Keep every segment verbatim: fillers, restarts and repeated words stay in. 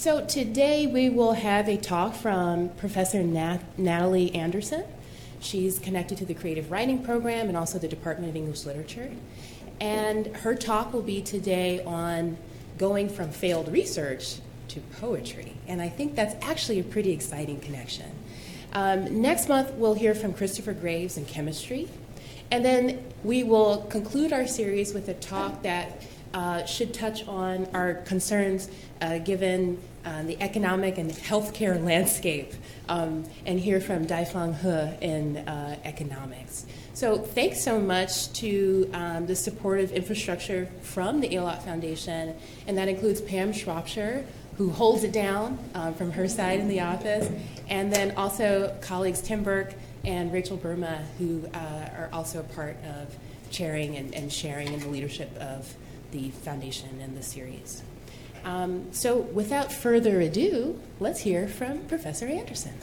So today we will have a talk from Professor Nat- Natalie Anderson. She's connected to the Creative Writing Program and also the Department of English Literature. And her talk will be today on going from failed research to poetry. And I think that's actually a pretty exciting connection. Um, next month, we'll hear from Christopher Graves in chemistry. And then we will conclude our series with a talk that uh, should touch on our concerns uh, given uh, the economic and healthcare landscape, um, and hear from Daifang He in uh, economics. So thanks so much to um, the supportive infrastructure from the A L O T Foundation, and that includes Pam Shropshire, who holds it down um, from her side in the office, and then also colleagues Tim Burke and Rachel Burma, who uh, are also a part of chairing and, and sharing in the leadership of the foundation and the series. Um, so without further ado, let's hear from Professor Anderson.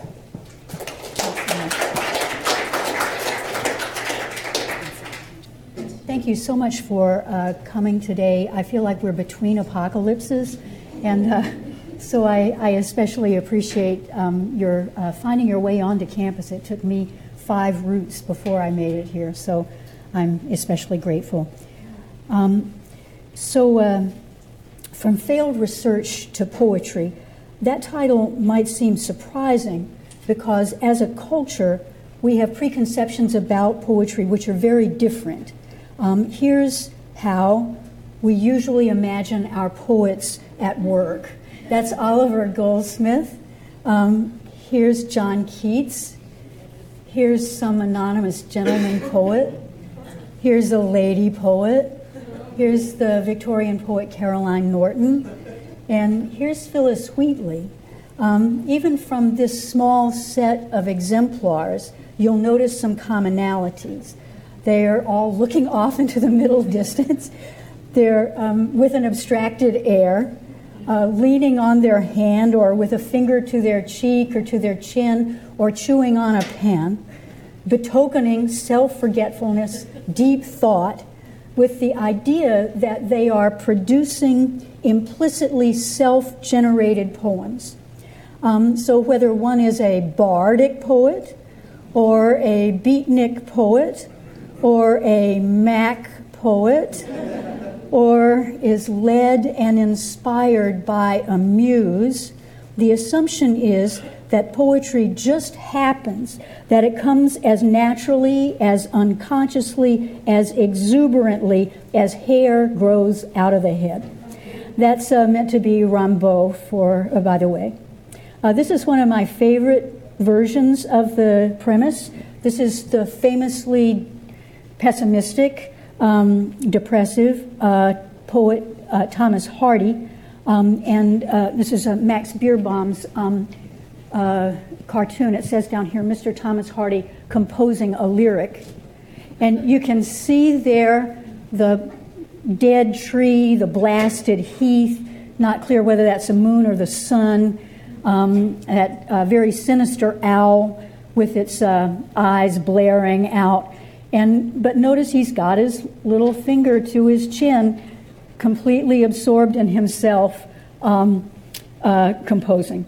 Thank you so much for uh, coming today. I feel like we're between apocalypses, and uh, so I, I especially appreciate um, your uh, finding your way onto campus. It took me five routes before I made it here, so I'm especially grateful. Um, so uh, from failed research to poetry, that title might seem surprising because as a culture, we have preconceptions about poetry which are very different. Um, here's how we usually imagine our poets at work. That's Oliver Goldsmith. Um, here's John Keats. Here's some anonymous gentleman poet. Here's a lady poet. Here's the Victorian poet Caroline Norton. And here's Phyllis Wheatley. Um, even from this small set of exemplars, you'll notice some commonalities. They are all looking off into the middle distance. They're um, with an abstracted air, uh, leaning on their hand or with a finger to their cheek or to their chin or chewing on a pen, betokening self-forgetfulness, deep thought, with the idea that they are producing implicitly self-generated poems. Um, so whether one is a bardic poet or a beatnik poet, or a Mac poet, or is led and inspired by a muse, the assumption is that poetry just happens, that it comes as naturally, as unconsciously, as exuberantly as hair grows out of the head. That's uh, meant to be Rimbaud, for, uh, by the way. Uh, this is one of my favorite versions of the premise. This is the famously pessimistic, um, depressive uh, poet uh, Thomas Hardy, um, and uh, this is uh, Max Beerbohm's um, uh, cartoon. It says down here, Mister Thomas Hardy composing a lyric. And you can see there the dead tree, the blasted heath, not clear whether that's a moon or the sun, um, that uh, very sinister owl with its uh, eyes blaring out. And but notice he's got his little finger to his chin, completely absorbed in himself, um, uh, composing.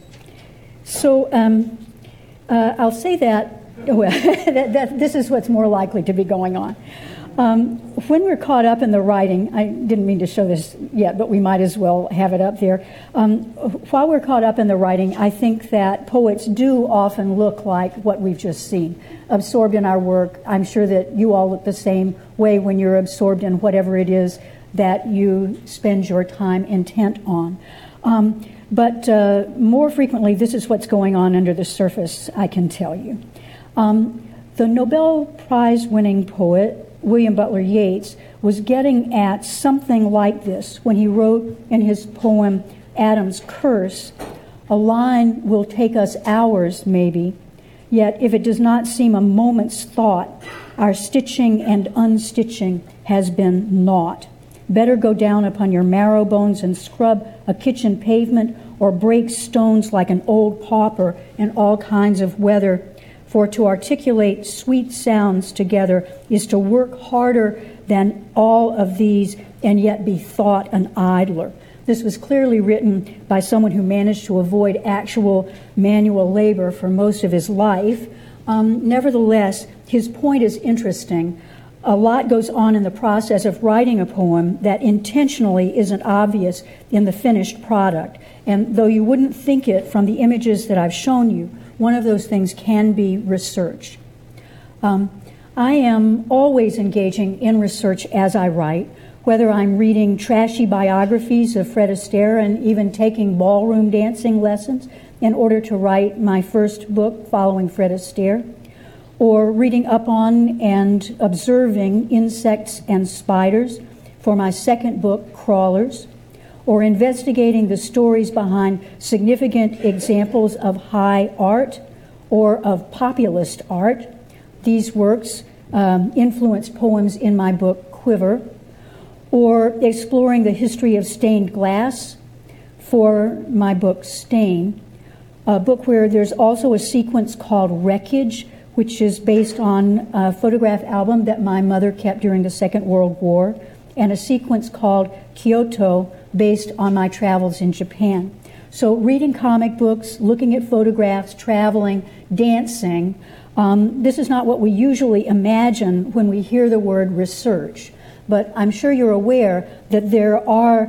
So um, uh, I'll say that, well, that, that this is what's more likely to be going on. Um, when we're caught up in the writing, I didn't mean to show this yet, but we might as well have it up there. Um, while we're caught up in the writing, I think that poets do often look like what we've just seen, absorbed in our work. I'm sure that you all look the same way when you're absorbed in whatever it is that you spend your time intent on. Um, but uh, more frequently, this is what's going on under the surface, I can tell you. Um, the Nobel Prize-winning poet William Butler Yeats was getting at something like this when he wrote in his poem Adam's Curse, a line will take us hours maybe, yet if it does not seem a moment's thought, our stitching and unstitching has been naught. Better go down upon your marrow bones and scrub a kitchen pavement or break stones like an old pauper in all kinds of weather. For to articulate sweet sounds together is to work harder than all of these and yet be thought an idler. This was clearly written by someone who managed to avoid actual manual labor for most of his life. Um, nevertheless, his point is interesting. A lot goes on in the process of writing a poem that intentionally isn't obvious in the finished product. And though you wouldn't think it from the images that I've shown you, one of those things can be research. Um, I am always engaging in research as I write, whether I'm reading trashy biographies of Fred Astaire and even taking ballroom dancing lessons in order to write my first book following Fred Astaire, or reading up on and observing insects and spiders for my second book, Crawlers, or investigating the stories behind significant examples of high art or of populist art. These works um, influenced poems in my book, Quiver, or exploring the history of stained glass for my book, Stain, a book where there's also a sequence called Wreckage, which is based on a photograph album that my mother kept during the Second World War, and a sequence called Kyoto, based on my travels in Japan. So reading comic books, looking at photographs, traveling, dancing, um, this is not what we usually imagine when we hear the word research. But I'm sure you're aware that there are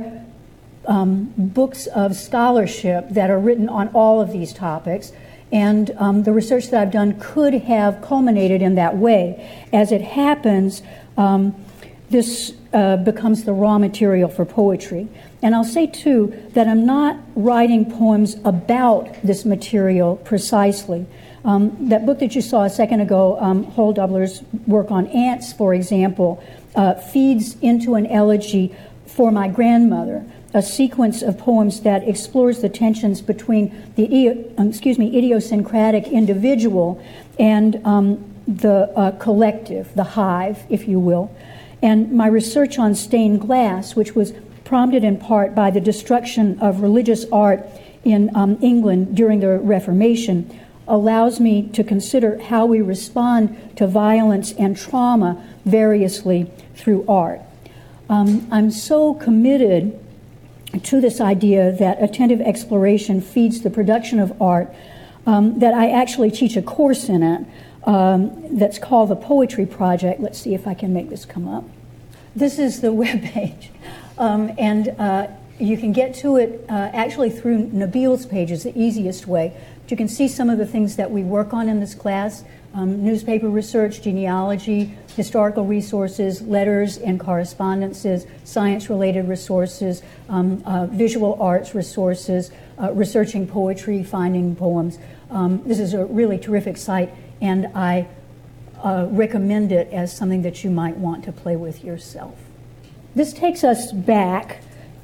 um, books of scholarship that are written on all of these topics, and um, the research that I've done could have culminated in that way. As it happens, um, this uh, becomes the raw material for poetry. And I'll say, too, that I'm not writing poems about this material precisely. Um, that book that you saw a second ago, um, Holdobler's work on ants, for example, uh, feeds into an elegy for my grandmother, a sequence of poems that explores the tensions between the um, excuse me, idiosyncratic individual and um, the uh, collective, the hive, if you will. And my research on stained glass, which was prompted in part by the destruction of religious art in um, England during the Reformation, allows me to consider how we respond to violence and trauma variously through art. Um, I'm so committed to this idea that attentive exploration feeds the production of art um, that I actually teach a course in it um, that's called the Poetry Project. Let's see if I can make this come up. This is the webpage, um, and uh, you can get to it uh, actually through Nabil's page is the easiest way. But you can see some of the things that we work on in this class: um, newspaper research, genealogy, historical resources, letters and correspondences, science-related resources, um, uh, visual arts resources, uh, researching poetry, finding poems. Um, this is a really terrific site, and I uh, recommend it as something that you might want to play with yourself. This takes us back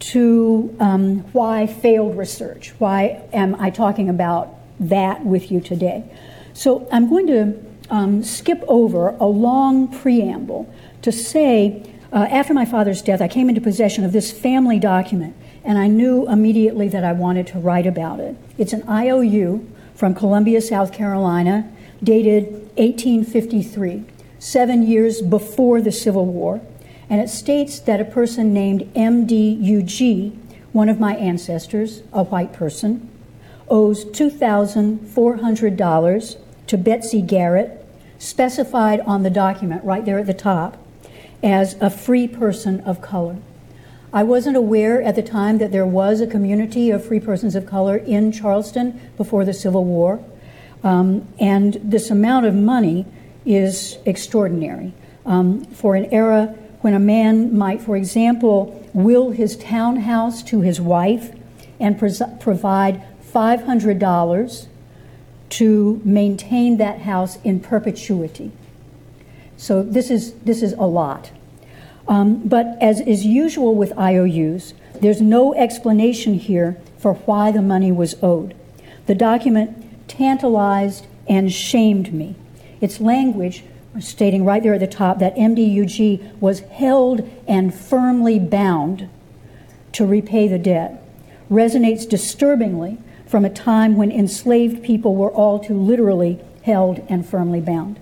to um, why failed research. Why am I talking about that with you today? So I'm going to um, skip over a long preamble to say, uh, after my father's death, I came into possession of this family document, and I knew immediately that I wanted to write about it. It's an I O U from Columbia, South Carolina, dated eighteen fifty-three, seven years before the Civil War, and it states that a person named M D U G, one of my ancestors, a white person, owes two thousand four hundred dollars to Betsy Garrett, specified on the document right there at the top, as a free person of color. I wasn't aware at the time that there was a community of free persons of color in Charleston before the Civil War, um, and this amount of money is extraordinary. Um, for an era when a man might, for example, will his townhouse to his wife and pres- provide five hundred dollars to maintain that house in perpetuity. So this is this is a lot. Um, but as is usual with I O Us, there's no explanation here for why the money was owed. The document tantalized and shamed me. Its language, stating right there at the top that M D U G was held and firmly bound to repay the debt, resonates disturbingly from a time when enslaved people were all too literally held and firmly bound.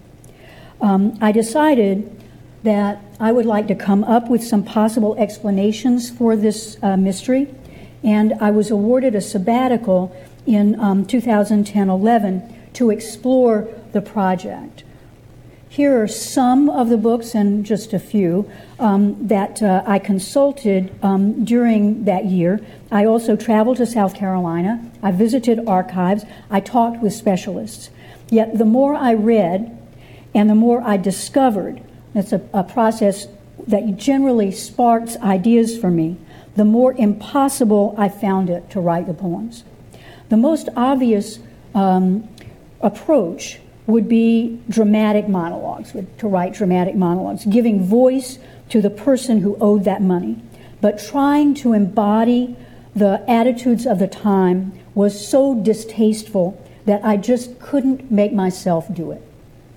Um, I decided that I would like to come up with some possible explanations for this uh, mystery, and I was awarded a sabbatical in um, two thousand ten eleven to explore the project. Here are some of the books, and just a few, um, that uh, I consulted um, during that year. I also traveled to South Carolina. I visited archives. I talked with specialists. Yet the more I read and the more I discovered, it's a, a process that generally sparks ideas for me, the more impossible I found it to write the poems. The most obvious um, approach would be dramatic monologues, to write dramatic monologues, giving voice to the person who owed that money. But trying to embody the attitudes of the time was so distasteful that I just couldn't make myself do it.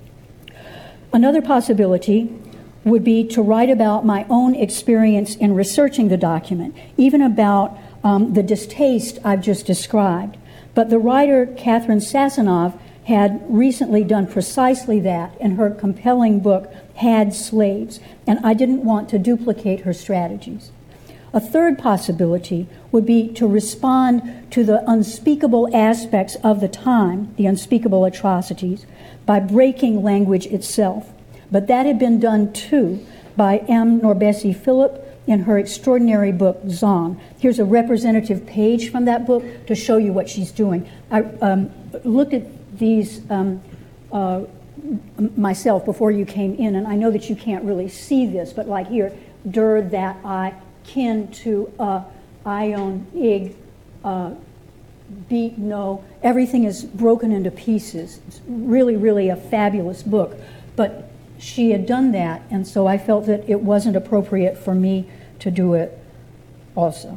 Another possibility would be to write about my own experience in researching the document, even about um, the distaste I've just described. But the writer, Catherine Sassanov, had recently done precisely that in her compelling book, Had Slaves, and I didn't want to duplicate her strategies. A third possibility would be to respond to the unspeakable aspects of the time, the unspeakable atrocities, by breaking language itself. But that had been done too by M. Norbesi Philip in her extraordinary book, Zong. Here's a representative page from that book to show you what she's doing. I um, looked at these um, uh, myself before you came in, and I know that you can't really see this, but like here, der, that, I, kin, to, uh, ion, ig, uh, beat, no, everything is broken into pieces. It's really, really a fabulous book. But she had done that, and so I felt that it wasn't appropriate for me to do it also.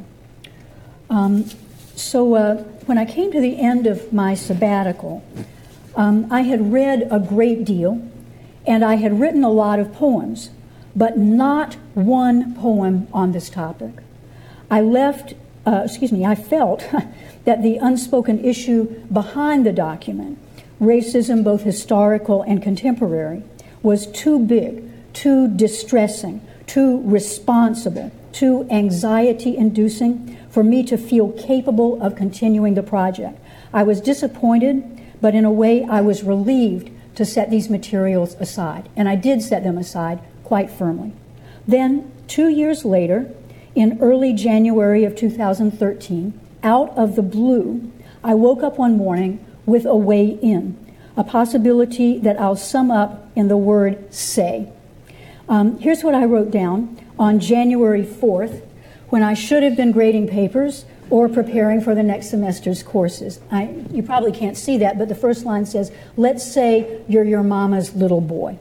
Um, so uh, when I came to the end of my sabbatical, um, I had read a great deal, and I had written a lot of poems, but not one poem on this topic. I left, uh, excuse me, I felt that the unspoken issue behind the document, racism both historical and contemporary, was too big, too distressing, too responsible, too anxiety-inducing for me to feel capable of continuing the project. I was disappointed, but in a way I was relieved to set these materials aside, and I did set them aside quite firmly. Then, two years later, in early January of two thousand thirteen, out of the blue, I woke up one morning with a way in, a possibility that I'll sum up in the word say. Um, here's what I wrote down on January fourth, when I should have been grading papers or preparing for the next semester's courses. I, you probably can't see that, but the first line says, let's say you're your mama's little boy.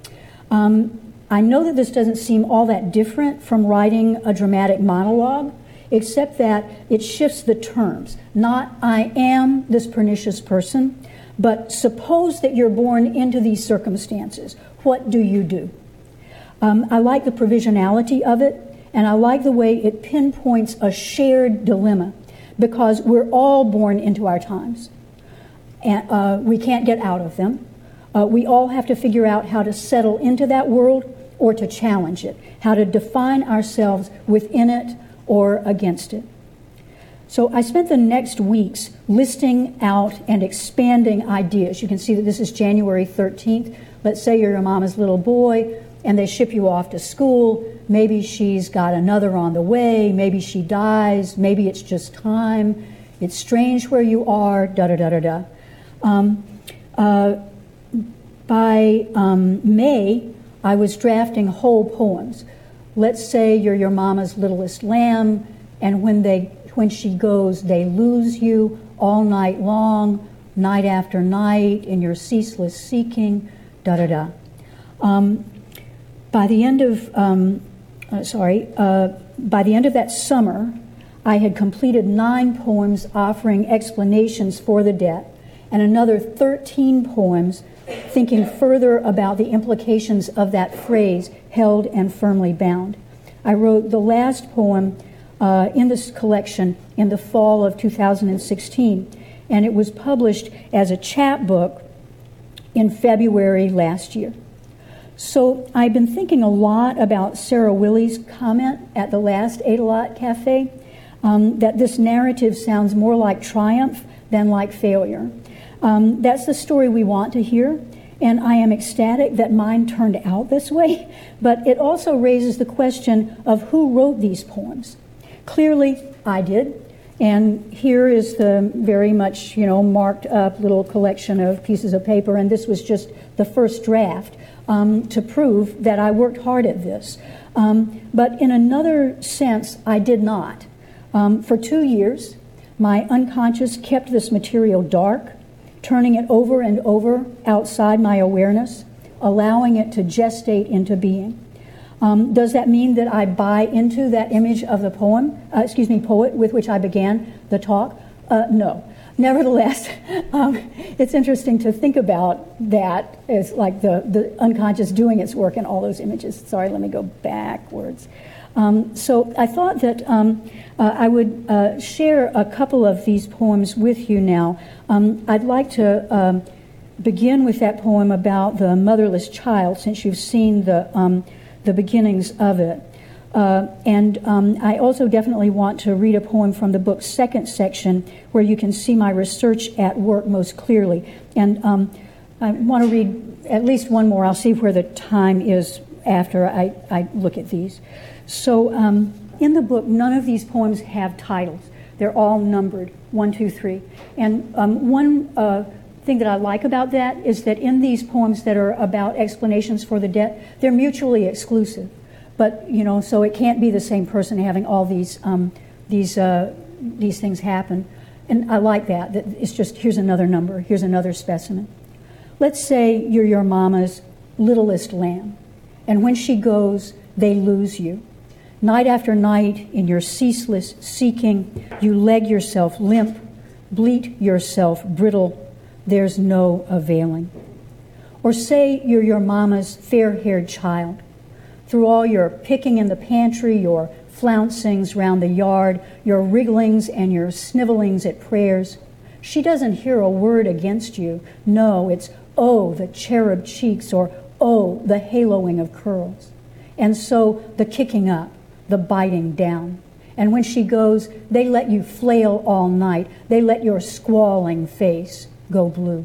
Um, I know that this doesn't seem all that different from writing a dramatic monologue, except that it shifts the terms. Not I am this pernicious person, but suppose that you're born into these circumstances. What do you do? Um, I like the provisionality of it, and I like the way it pinpoints a shared dilemma, because we're all born into our times, and uh, we can't get out of them. Uh, we all have to figure out how to settle into that world or to challenge it, how to define ourselves within it or against it. So I spent the next weeks listing out and expanding ideas. You can see that this is January thirteenth. Let's say you're your mama's little boy and they ship you off to school. Maybe she's got another on the way. Maybe she dies. Maybe it's just time. It's strange where you are, da-da-da-da-da. Um, uh, by um, May, I was drafting whole poems. Let's say you're your mama's littlest lamb, and when they when she goes, they lose you all night long, night after night, in your ceaseless seeking, da-da-da. Um, by the end of, um, uh, sorry, uh, by the end of that summer, I had completed nine poems offering explanations for the debt, and another thirteen poems thinking further about the implications of that phrase, held and firmly bound. I wrote the last poem uh, in this collection in the fall of two thousand sixteen, and it was published as a chapbook in February last year. So I've been thinking a lot about Sarah Willey's comment at the last A-Lot Cafe. um, that this narrative sounds more like triumph than like failure. Um, that's the story we want to hear, and I am ecstatic that mine turned out this way, but it also raises the question of who wrote these poems. Clearly, I did. And here is the very much, you know, marked up little collection of pieces of paper, and this was just the first draft um, to prove that I worked hard at this. Um, but in another sense, I did not. Um, for two years, my unconscious kept this material dark, turning it over and over outside my awareness, allowing it to gestate into being. Um, does that mean that I buy into that image of the poem, uh, excuse me, poet with which I began the talk? Uh, no. Nevertheless, um, it's interesting to think about that as like the, the unconscious doing its work in all those images. Sorry, let me go backwards. Um, so I thought that um, uh, I would uh, share a couple of these poems with you now. Um, I'd like to um, begin with that poem about the motherless child, since you've seen the um, the beginnings of it. Uh, and um, I also definitely want to read a poem from the book's second section where you can see my research at work most clearly. And um, I want to read at least one more. I'll see where the time is after I, I look at these. So um, in the book, none of these poems have titles. They're all numbered, one, two, three. And um, one uh, thing that I like about that is that in these poems that are about explanations for the death, they're mutually exclusive. But, you know, so it can't be the same person having all these um, these uh, these things happen. And I like that, that it's just, here's another number, here's another specimen. Let's say you're your mama's littlest lamb, and when she goes, they lose you. Night after night, in your ceaseless seeking, you leg yourself limp, bleat yourself brittle, there's no availing. Or say you're your mama's fair-haired child. Through all your picking in the pantry, your flouncings round the yard, your wrigglings and your snivelings at prayers, she doesn't hear a word against you. No, it's, oh, the cherub cheeks, or oh, the haloing of curls. And so the kicking up, the biting down. And when she goes, they let you flail all night. They let your squalling face go blue.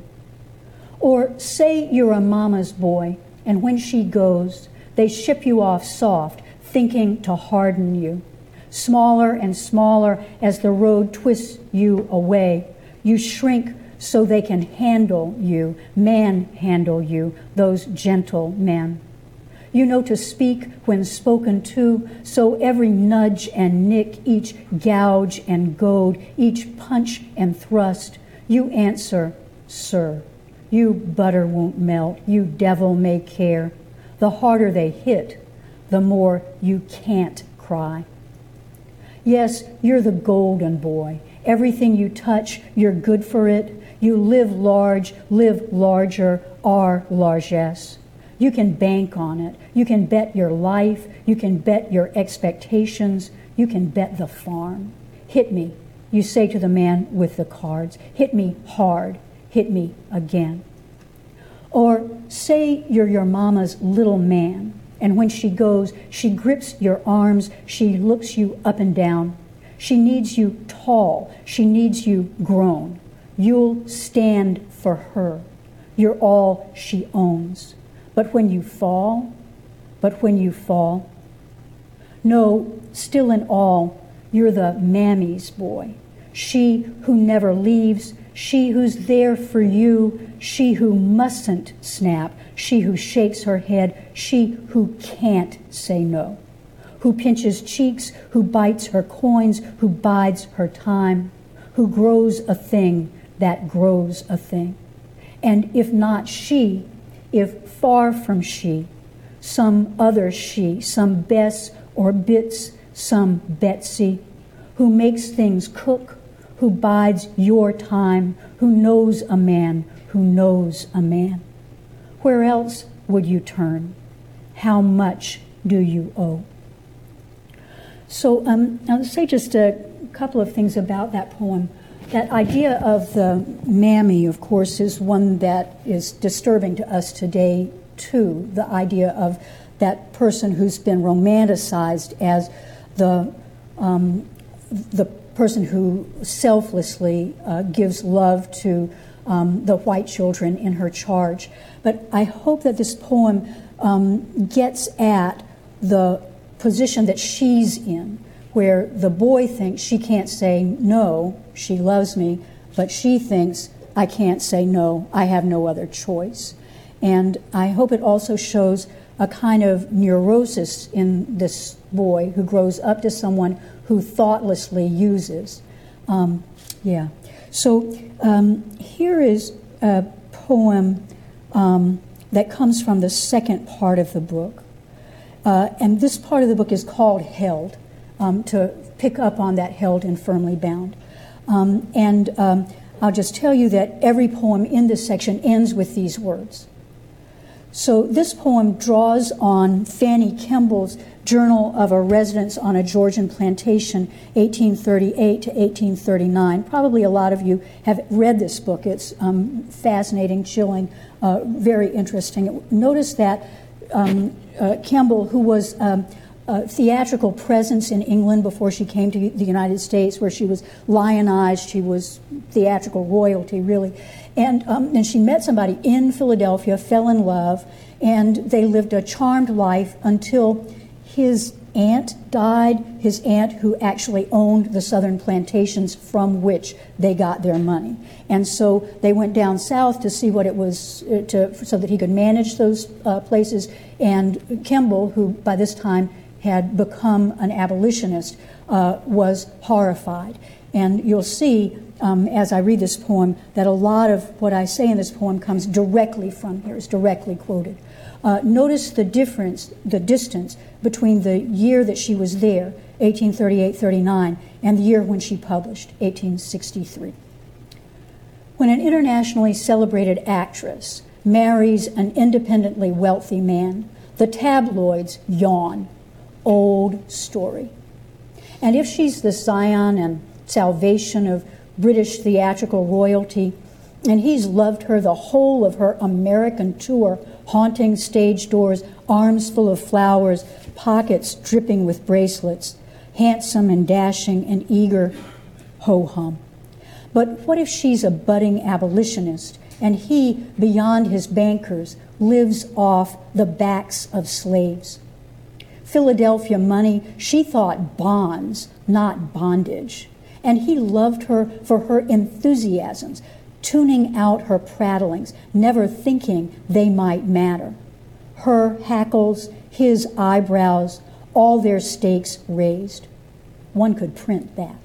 Or say you're a mama's boy, and when she goes, they ship you off soft, thinking to harden you. Smaller and smaller as the road twists you away, you shrink so they can handle you, manhandle you, those gentle men. You know to speak when spoken to, so every nudge and nick, each gouge and goad, each punch and thrust, you answer, sir. You butter won't melt, you devil may care. The harder they hit, the more you can't cry. Yes, you're the golden boy. Everything you touch, you're good for it. You live large, live larger, are largesse. You can bank on it. You can bet your life. You can bet your expectations. You can bet the farm. Hit me, you say to the man with the cards. Hit me hard. Hit me again. Or say you're your mama's little man, and when she goes, she grips your arms, she looks you up and down. She needs you tall. She needs you grown. You'll stand for her. You're all she owns. But when you fall, but when you fall, no, still in all, you're the mammy's boy. She who never leaves, she who's there for you, she who mustn't snap, she who shakes her head, she who can't say no, who pinches cheeks, who bites her coins, who bides her time, who grows a thing that grows a thing. And if not she, if far from she, some other she, some Bess or Bits, some Betsy, who makes things cook, who bides your time, who knows a man, who knows a man. Where else would you turn? How much do you owe? So um, I'll say just a couple of things about that poem. That idea of the mammy, of course, is one that is disturbing to us today, too. The idea of that person who's been romanticized as the um, the person who selflessly uh, gives love to um, the white children in her charge. But I hope that this poem um, gets at the position that she's in, where the boy thinks she can't say no, she loves me, but she thinks I can't say no, I have no other choice. And I hope it also shows a kind of neurosis in this boy who grows up to someone who thoughtlessly uses. Um, yeah. So um, here is a poem um, that comes from the second part of the book. Uh, and this part of the book is called Held, um, to pick up on that held and firmly bound. Um, and um, I'll just tell you that every poem in this section ends with these words. So this poem draws on Fanny Kemble's Journal of a Residence on a Georgian Plantation, eighteen thirty-eight to eighteen thirty-nine. Probably a lot of you have read this book. It's um, fascinating, chilling, uh, very interesting. Notice that um, uh, Kemble, who was um, a theatrical presence in England before she came to the United States, where she was lionized, she was theatrical royalty, really. And, um, and she met somebody in Philadelphia, fell in love, and they lived a charmed life until his aunt died, his aunt who actually owned the southern plantations from which they got their money. And so they went down south to see what it was, uh, to, so that he could manage those uh, places. And Kemble, who by this time had become an abolitionist, uh, was horrified. And you'll see, um, as I read this poem, that a lot of what I say in this poem comes directly from here, is directly quoted. Uh, notice the difference, the distance between the year that she was there, eighteen thirty-eight thirty-nine, and the year when she published, eighteen sixty-three. When an internationally celebrated actress marries an independently wealthy man, the tabloids yawn. Old story. And if she's the scion and salvation of British theatrical royalty, and he's loved her the whole of her American tour, haunting stage doors, arms full of flowers, pockets dripping with bracelets, handsome and dashing and eager, ho-hum. But what if she's a budding abolitionist, and he, beyond his bankers, lives off the backs of slaves? Philadelphia money, she thought bonds, not bondage. And he loved her for her enthusiasms, tuning out her prattlings, never thinking they might matter. Her hackles, his eyebrows, all their stakes raised. One could print that.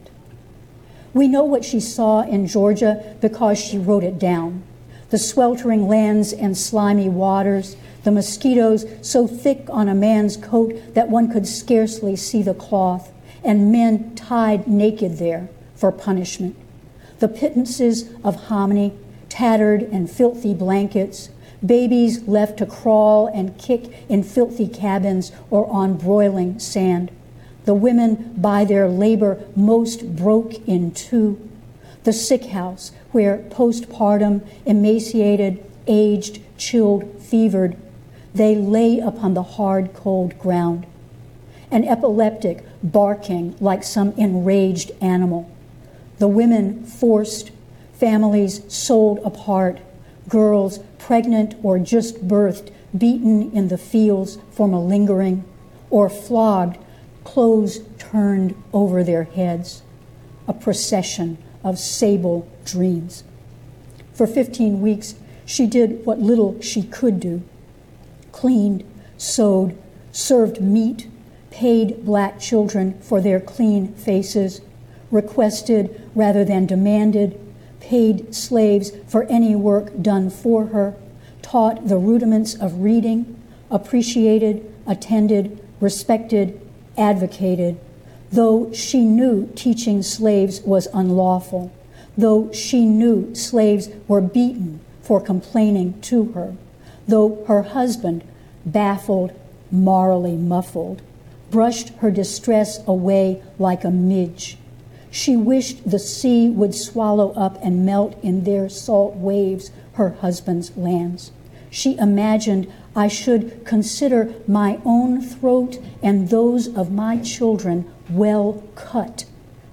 We know what she saw in Georgia because she wrote it down. The sweltering lands and slimy waters, the mosquitoes so thick on a man's coat that one could scarcely see the cloth, and men tied naked there for punishment. The pittances of hominy, tattered and filthy blankets, babies left to crawl and kick in filthy cabins or on broiling sand. The women by their labor most broke in two. The sick house where postpartum, emaciated, aged, chilled, fevered, they lay upon the hard, cold ground. An epileptic barking like some enraged animal. The women forced, families sold apart, girls pregnant or just birthed, beaten in the fields for malingering, or flogged, clothes turned over their heads. A procession of sable dreams. For fifteen weeks, she did what little she could do. Cleaned, sewed, served meat, paid black children for their clean faces, requested rather than demanded, paid slaves for any work done for her, taught the rudiments of reading, appreciated, attended, respected, advocated, though she knew teaching slaves was unlawful, though she knew slaves were beaten for complaining to her, though her husband, baffled, morally muffled, brushed her distress away like a midge. She wished the sea would swallow up and melt in their salt waves her husband's lands. She imagined I should consider my own throat and those of my children well cut,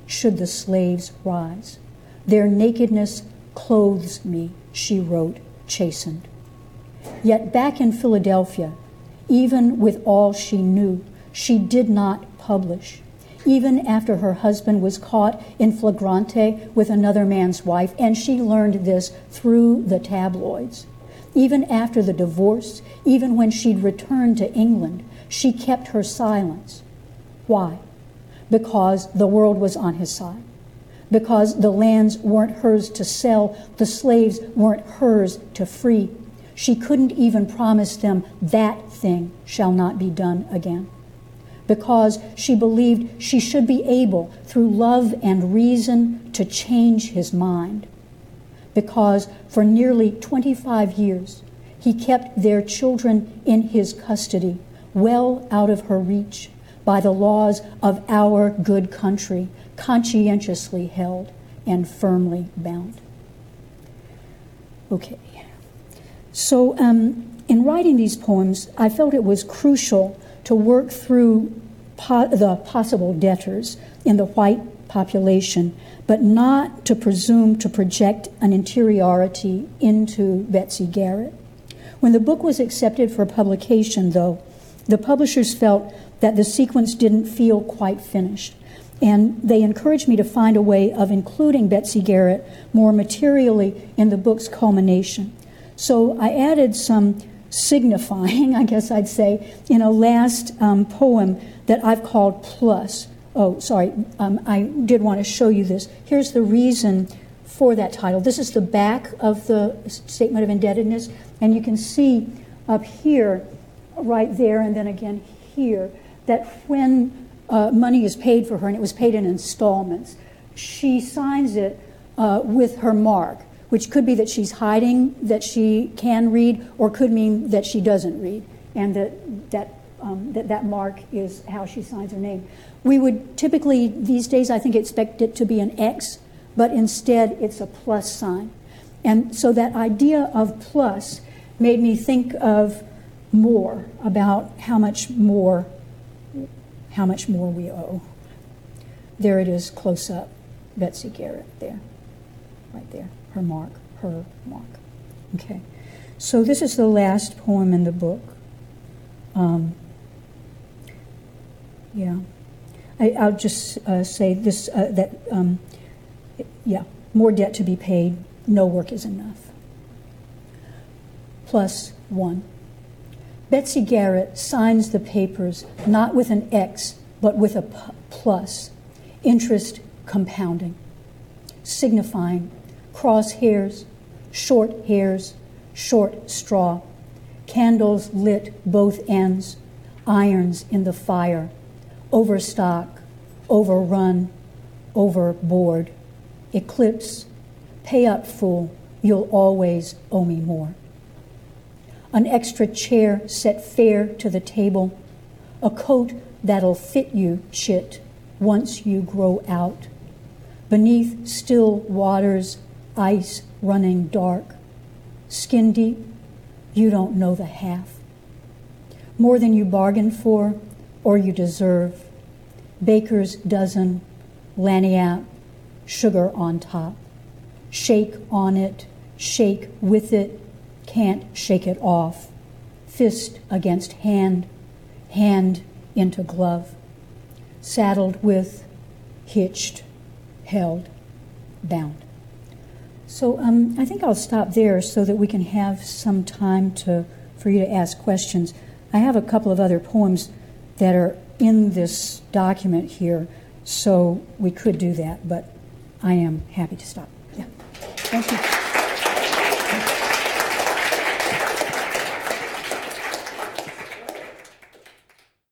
should the slaves rise. Their nakedness clothes me, she wrote, chastened. Yet back in Philadelphia, even with all she knew, she did not publish. Even after her husband was caught in flagrante with another man's wife, and she learned this through the tabloids. Even after the divorce, even when she'd returned to England, she kept her silence. Why? Because the world was on his side. Because the lands weren't hers to sell, the slaves weren't hers to free. She couldn't even promise them that thing shall not be done again. Because she believed she should be able, through love and reason, to change his mind. Because for nearly twenty-five years, he kept their children in his custody, well out of her reach, by the laws of our good country, conscientiously held and firmly bound. Okay. So um, in writing these poems, I felt it was crucial to work through po- the possible debtors in the white population, but not to presume to project an interiority into Betsy Garrett. When the book was accepted for publication, though, the publishers felt that the sequence didn't feel quite finished, and they encouraged me to find a way of including Betsy Garrett more materially in the book's culmination. So I added some signifying, I guess I'd say, in a last um, poem that I've called Plus. Oh, sorry, um, I did want to show you this. Here's the reason for that title. This is the back of the Statement of Indebtedness, and you can see up here, right there, and then again here, that when uh, money is paid for her, and it was paid in installments, she signs it uh, with her mark, which could be that she's hiding that she can read, or could mean that she doesn't read, and that that um, that, that mark is how she signs her name. We would typically, these days, I think, expect it to be an X, but instead it's a plus sign. And so that idea of plus made me think of more, about how much more, how much more we owe. There it is, close up, Betsy Garrett there, right there, her mark, her mark. Okay, so this is the last poem in the book. Um, yeah. I, I'll just uh, say this, uh, that, um, yeah, more debt to be paid, no work is enough. Plus one. Betsy Garrett signs the papers not with an X, but with a p- plus, interest compounding, signifying cross hairs, short hairs, short straw, candles lit both ends, irons in the fire, overstock, overrun, overboard, eclipse, pay up, fool, you'll always owe me more. An extra chair set fair to the table, a coat that'll fit you, chit, once you grow out. Beneath still waters, ice running dark, skin deep, you don't know the half. More than you bargained for, or you deserve. Baker's dozen, lagniappe, sugar on top. Shake on it, shake with it, can't shake it off. Fist against hand, hand into glove. Saddled with, hitched, held, bound. So um, I think I'll stop there so that we can have some time to for you to ask questions. I have a couple of other poems that are in this document here, so we could do that, but I am happy to stop. Yeah. Thank you.